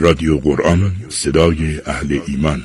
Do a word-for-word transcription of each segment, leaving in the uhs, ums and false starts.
رادیو قرآن، صدای اهل ایمان.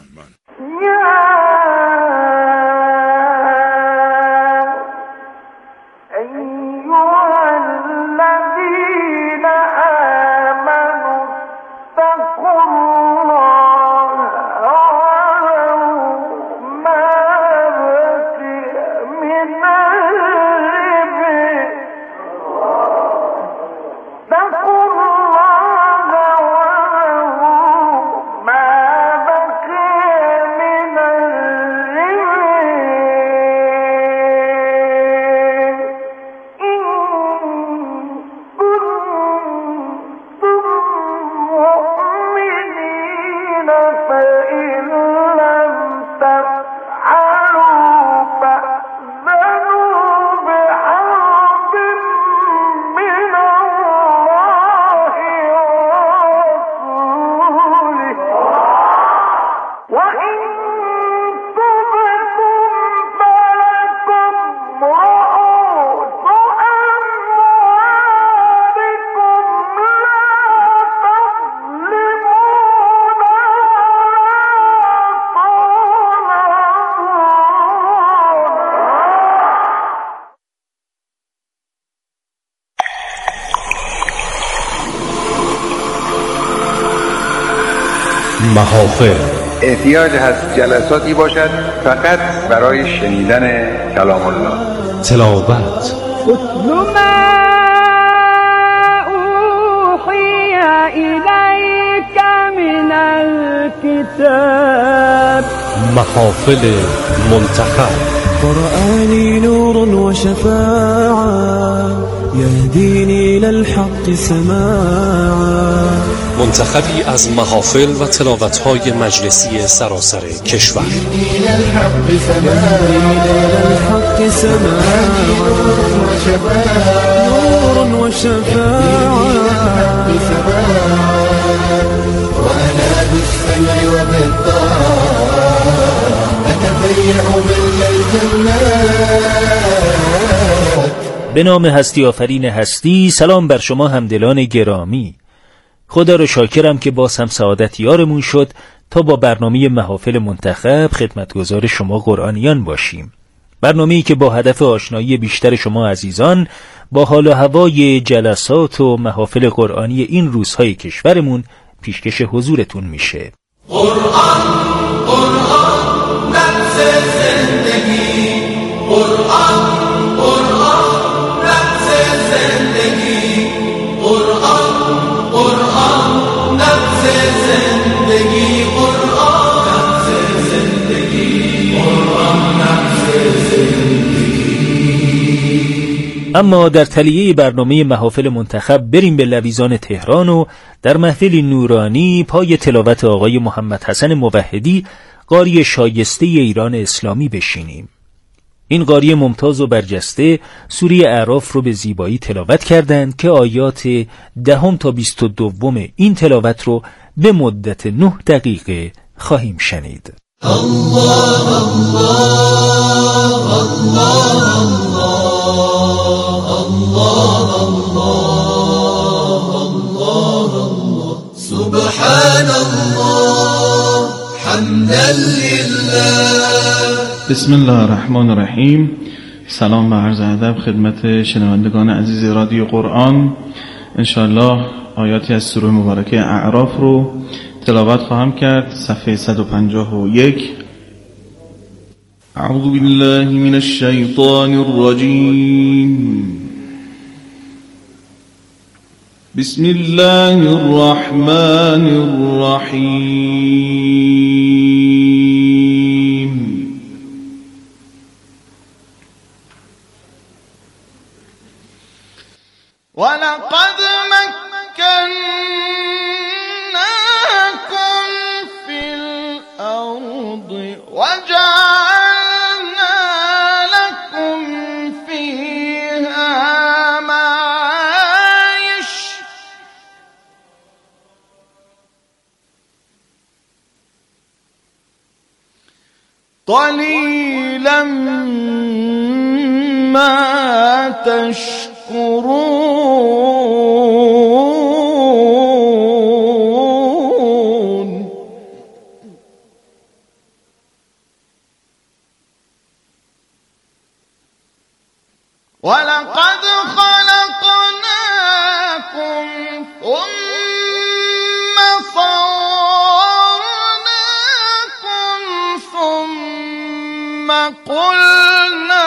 محافل احتیاج هست جلساتی باشد فقط برای شنیدن کلام الله. تلاوت اتل ما اوحی الیک من الکتاب. محافل منتخب. قرآنی نور و شفاعة یهدینی للحق سماعا. منتخبی از محافل و تلاوت‌های مجلسی سراسر کشور. نور و شفاعة وأنا بالسمع وبالطاعة أتبيع بالجنات. به نام هستی آفرین هستی. سلام بر شما همدلان گرامی. خدا رو شاکرم که باز هم سعادت یارمون شد تا با برنامه محافل منتخب خدمتگزار شما قرآنیان باشیم. برنامه‌ای که با هدف آشنایی بیشتر شما عزیزان با حال و هوای جلسات و محافل قرآنی این روزهای کشورمون پیشکش حضورتون میشه. قرآن قرآن نبض زندگی، قرآن قرآن نبض زندگی، قرآن قرآن نبض زندگی، قرآن نبض زندگی، قرآن نبض زندگی. اما در تلیه برنامه محافل منتخب بریم به لویزان تهران و در محفل نورانی پای تلاوت آقای محمد حسن موحدی، قاری شایسته ایران اسلامی بشینیم. این قاری ممتاز و برجسته سوره اعراف رو به زیبایی تلاوت کردند که آیات دهم تا بیست و دوم این تلاوت رو به مدت نه دقیقه خواهیم شنید. الله الله الله الله الله الله سبحان الله حمدا لله. بسم الله الرحمن الرحیم. سلام و عرض ادب خدمت شنوندگان عزیز رادیو قرآن. انشاءالله آیاتی از سوره مبارکه اعراف رو تلاوت خواهم کرد. صفحه صد و پنجاه و یک. اعوذ بالله من الشیطان الرجیم. بسم الله الرحمن الرحیم. ولقد مكناكم في الأرض وجعلنا لكم فيها معايش قليلا ما تشكرون. ولقد خلقناكم ثم صورناكم ثم قلنا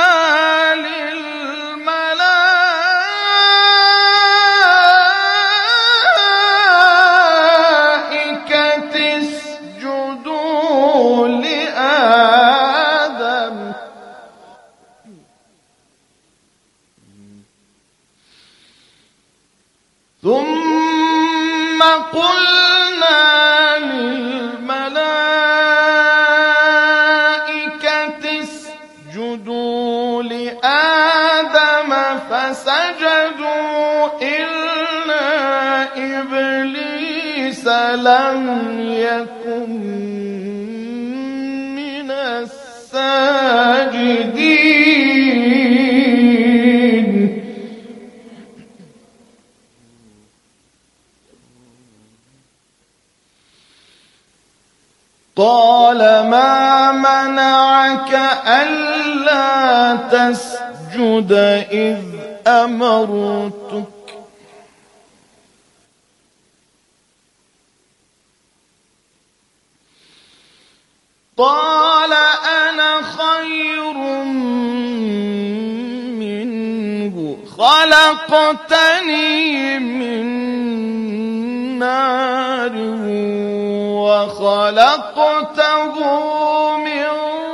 للملائكة اسجدوا لآدم ثم قلنا للملائكة اسجدوا لآدم فسجدوا إلا إبليس لم يكن من الساجدين. قال ما منعك ألا تسجد إذ أمرتك قال أنا خير منه خلقتني من نار وخلقته من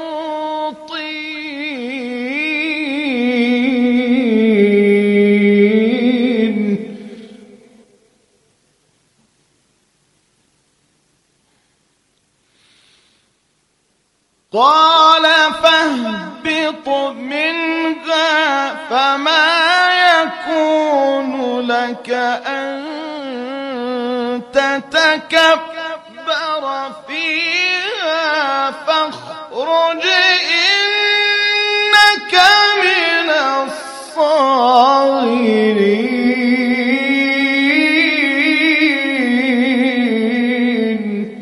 طين. قال فاهبط منها فما يكون لك أن تتكبر فيها فاخرج إنك من الصاغرين.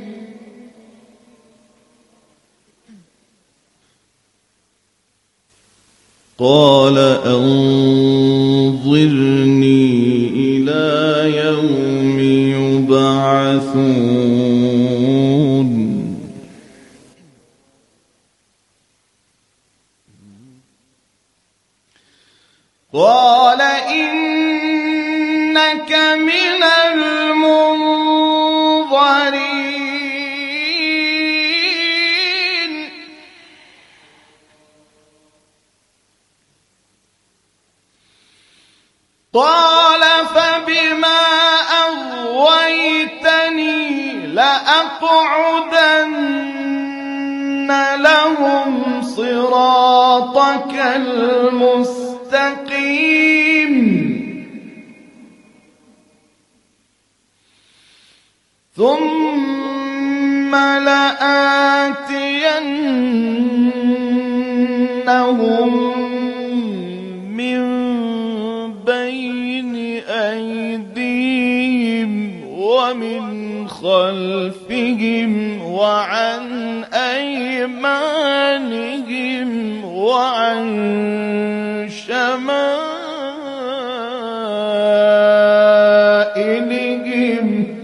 قال أنظرني إلى يوم يبعثون. قال إنك من المنظرين. قال فبما أغويتني لأقعدن لهم صراطك المستقيم ثم لآتينهم من بين أيديهم ومن خلفهم وعن أيمانهم وعن شمائلهم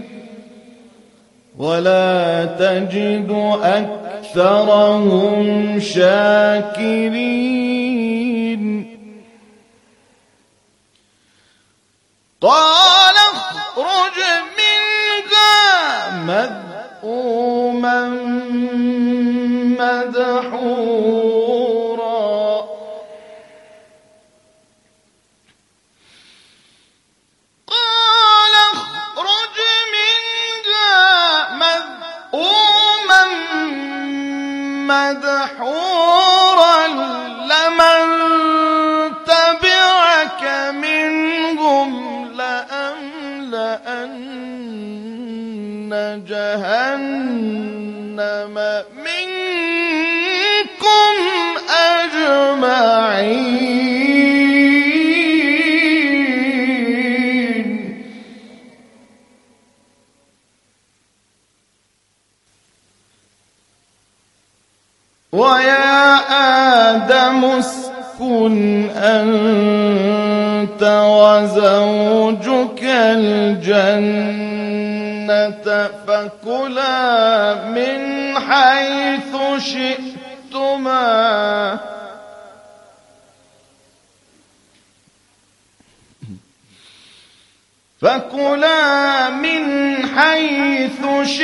ولا تجد أكثرهم شاكرين. قال اخرج منها مذءوما مدحورا. قال اخرج منها مذءوما مدحورا لمن تبعك منهم لأملأن جهنم منكم أجمعين. ويا آدم اسكن أنت وزوجك الجنة فكلا من حيث شئتما فكلا من حيث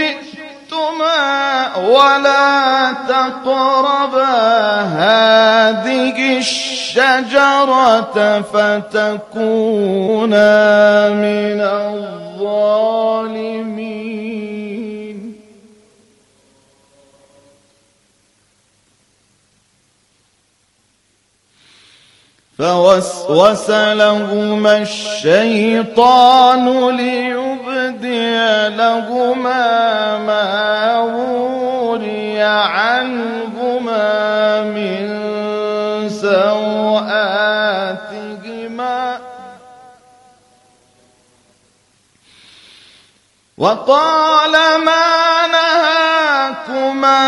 شئتما ولا تقربا هذه الشجرة فتكونا من الظالمين. فوسوس لهما الشيطان ليبدي لهما ما وري عنهما من سوآتهما وقال ما نهاكما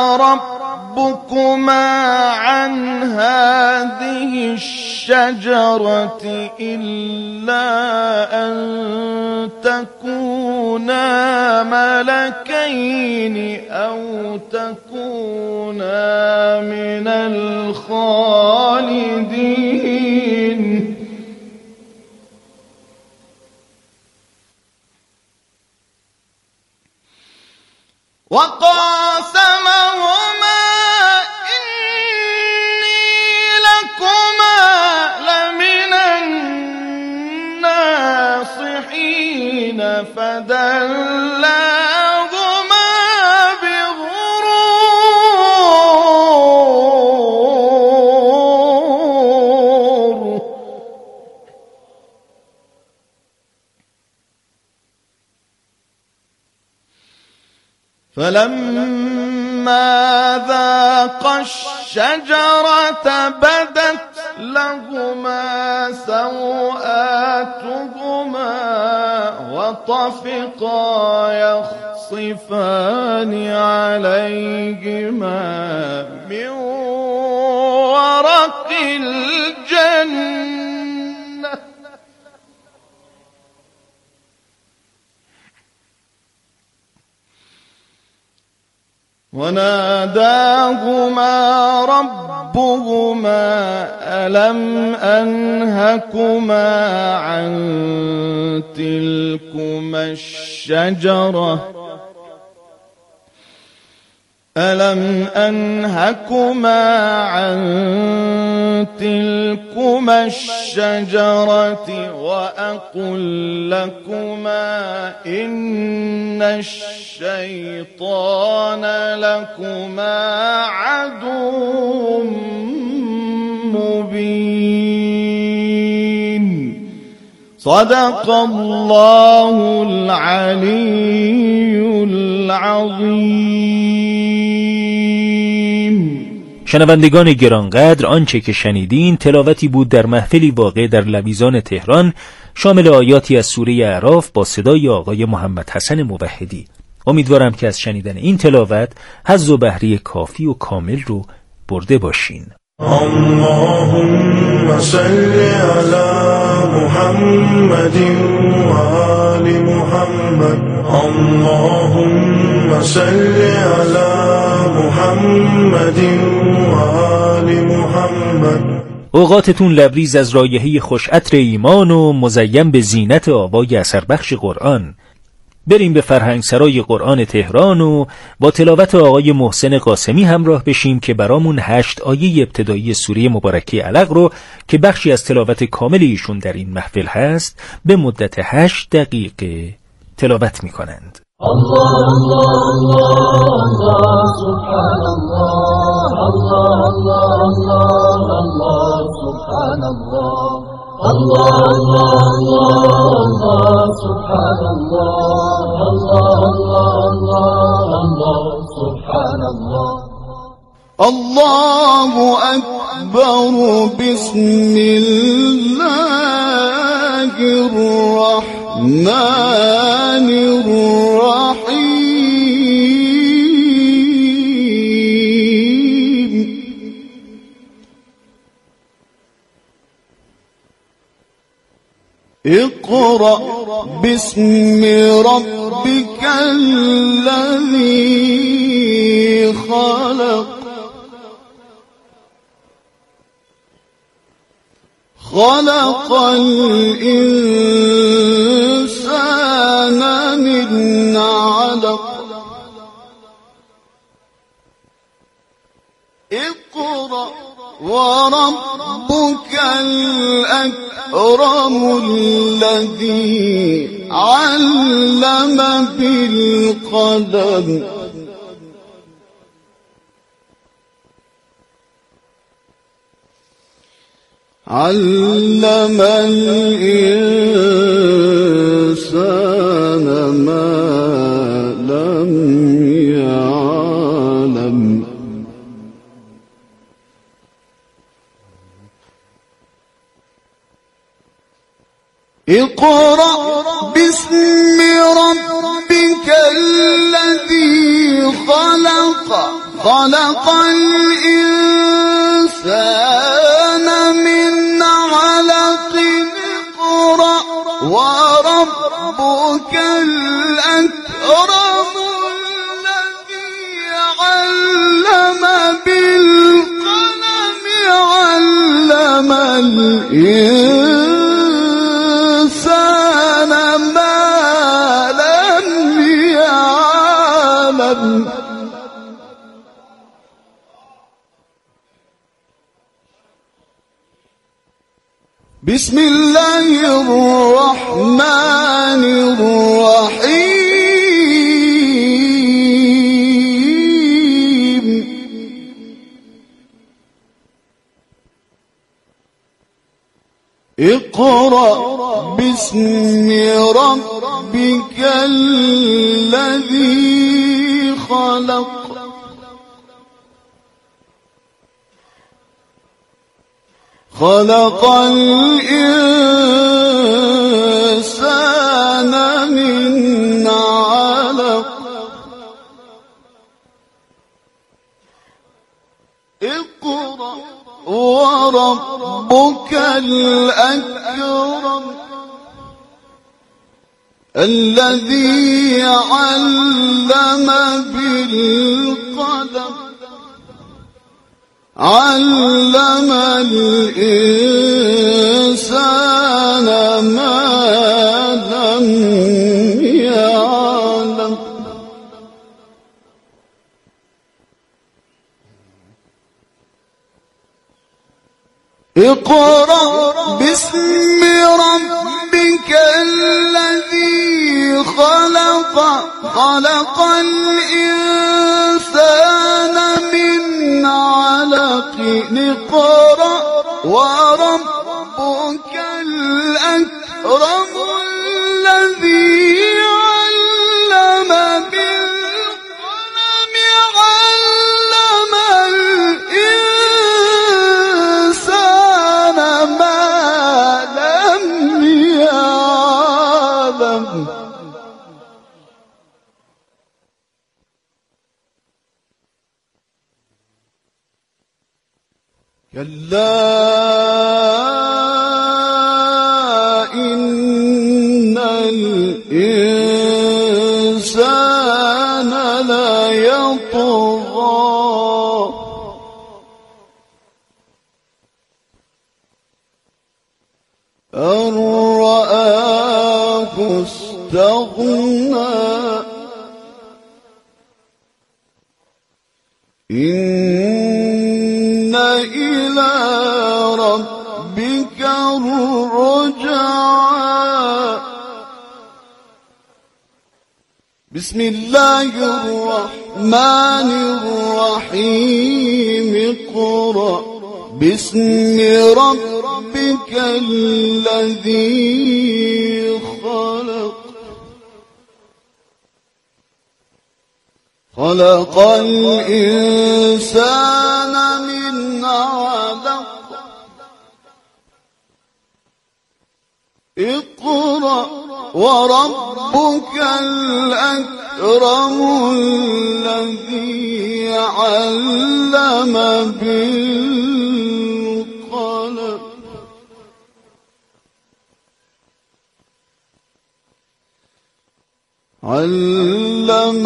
ربكما عن هذه الشجرة إلا أن تكونا ملكين أو تكونا من الخالدين. وقاسمهما إني لكما لمن الناصحين فدلاهما بغرور فلما ذاقا الشجرة بدت لهما سوآتهما وطفقا يخصفان عليهما من ورق الجنة وناداهما ربهما ألم أنهكما عن تلكما الشجرة ألم أنهكما عن تلكما الشجرة وأقل لكما إن الشيطان لكما عدو مبين. صدق الله العلي العظيم. شنوندگان گرانقدر، آنچه که شنیدین تلاوتی بود در محفلی واقع در لویزان تهران شامل آیاتی از سوره اعراف با صدای آقای محمد حسن موحدی. امیدوارم که از شنیدن این تلاوت حظ و بهره کافی و کامل رو برده باشین. اللهم صل على محمد و آل محمد. اللهم صل على محمد و آل محمد. اوقاتتون لبریز از رایحه خوش عطر ایمان و مزین به زینت آوای اثربخش قرآن. بریم به فرهنگسرای قرآن تهران و با تلاوت آقای محسن قاسمی همراه بشیم که برامون هشت آیه ابتدایی سوره مبارکه علق رو که بخشی از تلاوت کامل ایشون در این محفل هست به مدت هشت دقیقه تلاوت می کنند. الله الله الله الله سبحان الله الله الله الله الله سبحان الله الله الله الله سبحان الله الله الله الله سبحان الله. الله أكبر بسم الله الرحمن الرحيم. اقرأ باسم ربك الذي خلق خلق الإنسان من علق اقرأ وربك الأكرم الذي علم بالقلم علم الإنسان ما لم يعلم اقرأ باسم ربك الذي خلق خلق الإنسان من علق اقرأ وربك الأكرم الذي علم بالقلم علم الإنسان ما لم يعلم بسم الله الرحمن الرحيم اقرأ باسم ربك الذي خلق خلق الإنسان من علق اقرأ وربك الأكرم الذي علم بالقلم علم الإنسان ما لم يعلم اقرأ باسم ربك الذي خلق خلق الإنسان من علق اقرأ وربك الأكرم الذي علم بالقلم علم الإنسان ما لم يعلم كلا إن الإنسان ليطغى أن رآه استغنى إن إلى ربك الرجعى بسم الله الرحمن الرحيم اقرأ باسم ربك الذي خلق خلق الإنسان من علق اقرأ وربك الأكرم الذي علم بالقلم علم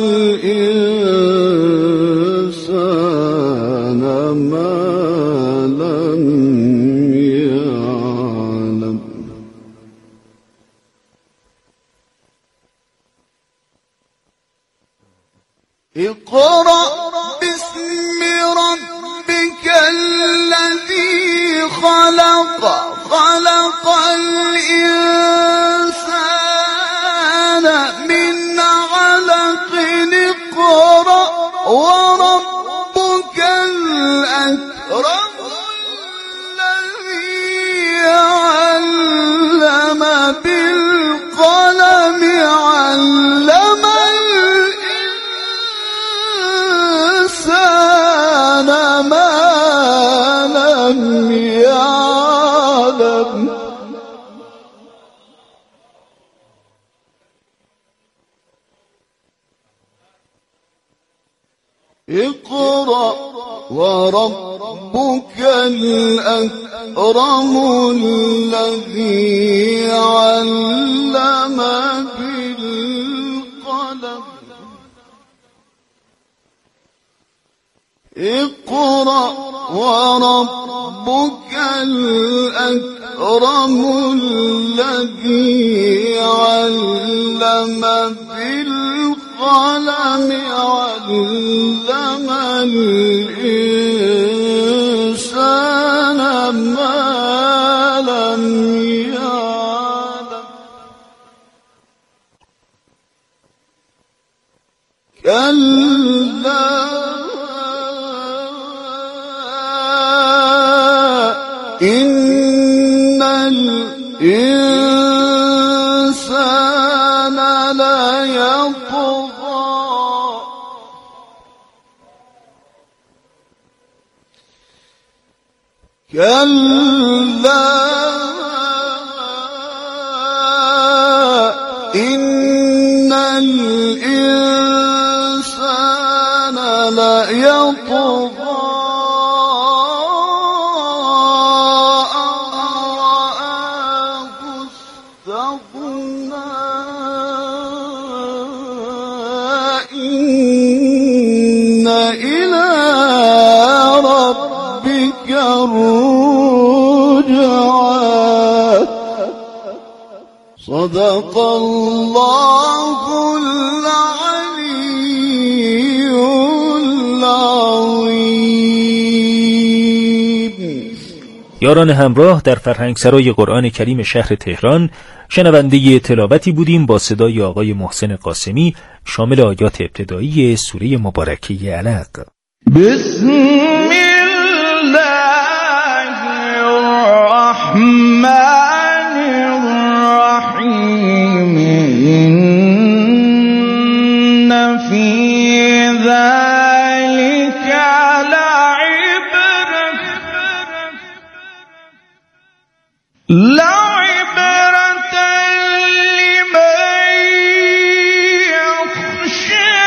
الإنسان ما لم يعلم اقرأ باسم ربك الذي خلق خلق الإنسان من علق اقرأ وربك الأكرم الذي علم بالقلم علم الإنسان ما لم يعلم اقرأ وربك الأكرم الذي علم بالقلم اقرأ وربك الأكرم الذي علم بالقلم علم الإنسان ما لم يعلم كلا إن الإنسان ليطغى كلا إن الإنسان ليطغى صدق الله العلي العظيم. یاران همراه، در فرهنگسرای قرآن کریم شهر تهران شنونده تلاوتی بودیم با صدای آقای محسن قاسمی شامل آیات ابتدایی سوره مبارکه علق. بسم الله الرحمن إن في ذلك لعبرة لعبرة لمن يخشى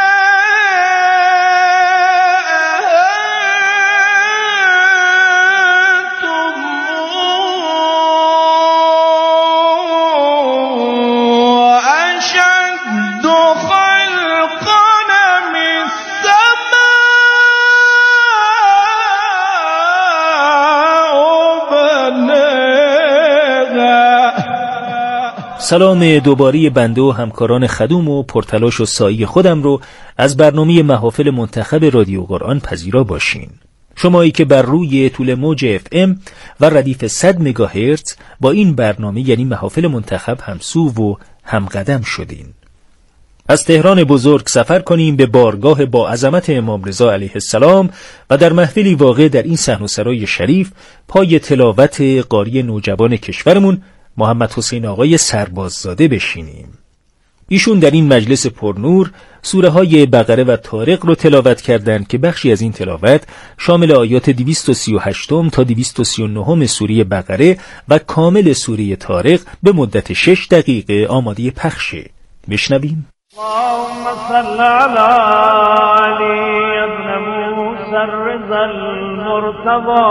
سلام دوباره بنده و همکاران خدوم و پرتلاش و سایی خودم رو از برنامه محافل منتخب رادیو قرآن پذیرا باشین. شمایی که بر روی طول موج اف ام و ردیف صد مگاهرتز با این برنامه یعنی محافل منتخب همسو و همقدم شدین. از تهران بزرگ سفر کنیم به بارگاه با عظمت امام رضا علیه السلام و در محفلی واقع در این صحن و سرای شریف پای تلاوت قاری نوجوان کشورمون محمد حسین آقای سرباززاده بشینیم. ایشون در این مجلس پرنور سوره های بقره و طارق رو تلاوت کردند که بخشی از این تلاوت شامل آیات دویست و سی و هشت تا دویست و سی و نه سوره بقره و کامل سوره طارق به مدت شش دقیقه آماده پخشه. بشنویم. اللهم صل على علی ابن موسی الرضا المرتضی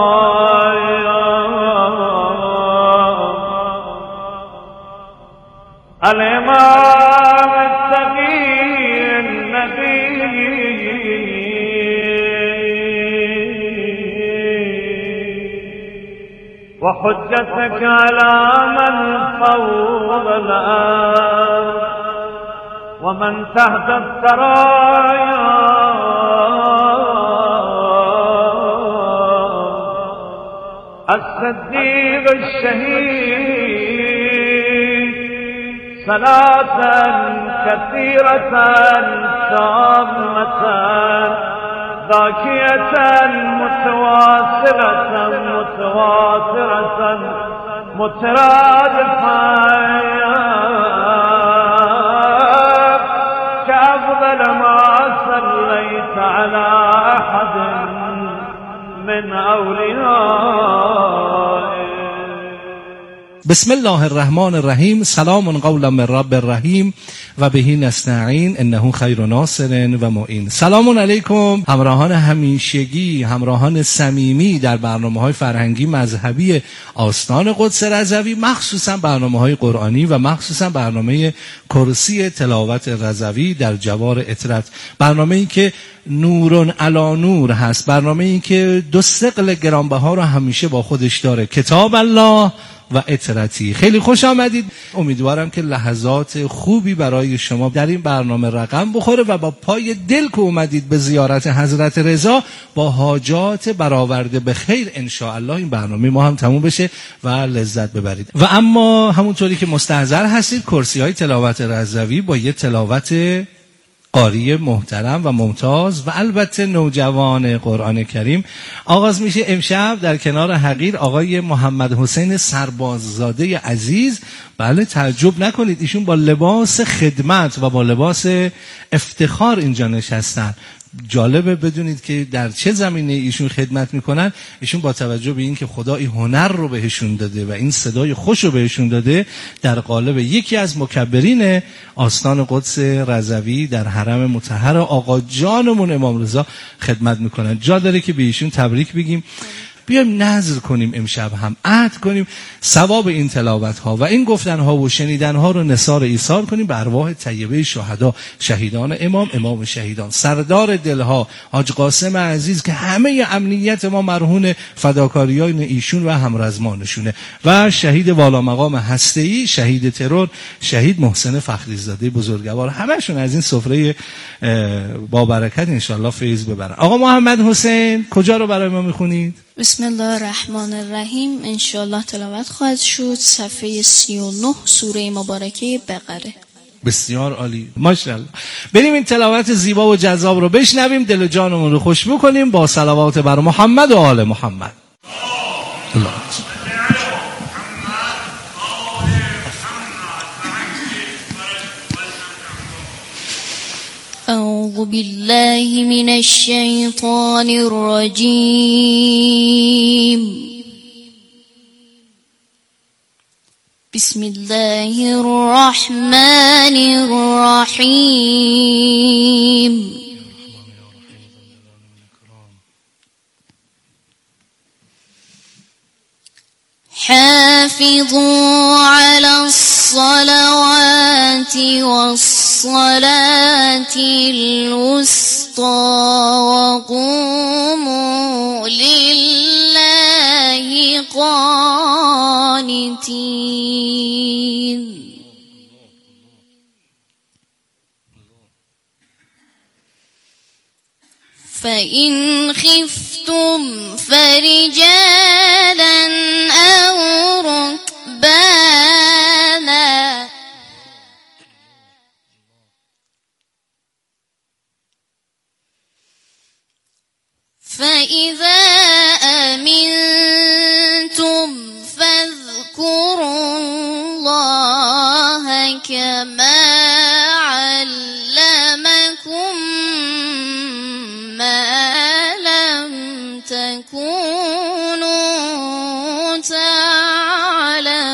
الإمام وحجتك على من فوض الأرض ومن تحت الثرايا الصديق الشهيد صلاة كثيرة تامة ذاكية متواصلة متواترة مترادفة كأفضل ما صليت على أحد من أوليائه. بسم الله الرحمن الرحیم. سلام قولا من رب الرحیم و بهی نستعین انه خیر ناصر و معین. سلام علیکم همراهان همیشگی، همراهان صمیمی در برنامه‌های فرهنگی مذهبی آستان قدس رضوی، مخصوصا برنامه‌های قرآنی و مخصوصا برنامه کرسی تلاوت رضوی در جوار اطرت، برنامه‌ای که نورون علی نور هست، برنامه‌ای که دو ثقل گرانبها رو همیشه با خودش داره، کتاب الله و اطرتی. خیلی خوش آمدید. امیدوارم که لحظات خوبی برای شما در این برنامه رقم بخوره و با پای دل که اومدید به زیارت حضرت رضا با حاجات برآورده به خیر ان شاء الله این برنامه ما هم تموم بشه و لذت ببرید. و اما همونطوری که مستحضر هستید کرسی های تلاوت رضوی با یه تلاوت قاری محترم و ممتاز و البته نوجوان قرآن کریم آغاز میشه. امشب در کنار حقیر آقای محمد حسین سرباززاده عزیز، بله تعجب نکنید ایشون با لباس خدمت و با لباس افتخار اینجا نشستن. جالبه بدونید که در چه زمینه ایشون خدمت میکنن. ایشون با توجه به این که خدا این هنر رو بهشون داده و این صدای خوش رو بهشون داده، در قالب یکی از مکبرین آستان قدس رضوی در حرم مطهر آقا جانمون امام رضا خدمت میکنن. جا داره که به ایشون تبریک بگیم. بیایم نذر کنیم امشب هم عهد کنیم ثواب این تلاوت ها و این گفتن ها و شنیدن ها رو نثار ایثار کنیم به ارواح طیبه شهدا، شهیدان امام، امام شهیدان، سردار دلها حاج قاسم عزیز که همه امنیت ما مرهون فداکاریان ایشون و همرزمانشونه، و شهید والا مقام هسته‌ای، شهید ترور، شهید محسن فخریزاده بزرگوار، همشون از این سفره با برکت ان شاء الله فیض ببرن. آقا محمد حسین کجا رو برای ما میخونید؟ بسم الله الرحمن الرحیم. انشاءالله تلاوت خواهد شد صفحه سی و نه سوره مبارکه بقره. بسیار عالی، ماشاءالله. بریم این تلاوت زیبا و جذاب رو بشنویم، دل و جانمون رو خوش بکنیم با صلوات بر محمد و آل محمد. الله أعوذ بالله من الشيطان الرجيم. بسم الله الرحمن الرحيم. حافظوا على الصلوات والصلاة الوسطى وقوموا لله قانتين. فإن خفتم فرجالا أو ركبانا فإذا أمنتم فاذكروا الله كما